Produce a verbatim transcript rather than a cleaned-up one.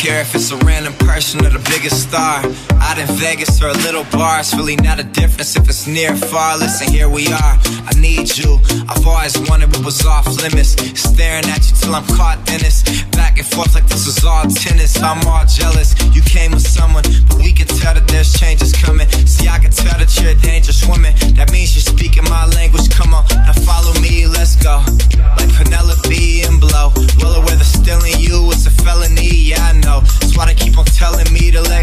care if it's a random person or the biggest star. Out in Vegas or a little bar, it's really not a difference if it's near or far. Listen, here we are, I need you. I've always wanted what was off limits, staring at you till I'm caught in this. Back and forth like this was all tennis. I'm all jealous, you came with someone, but we can tell that there's changes coming. See, I can tell that you're a dangerous woman. That means you're speaking my language, come on, now follow me, let's go. Like Penelope and Blow, well aware that stealing you is a felony, yeah I know. That's why they keep on telling me to let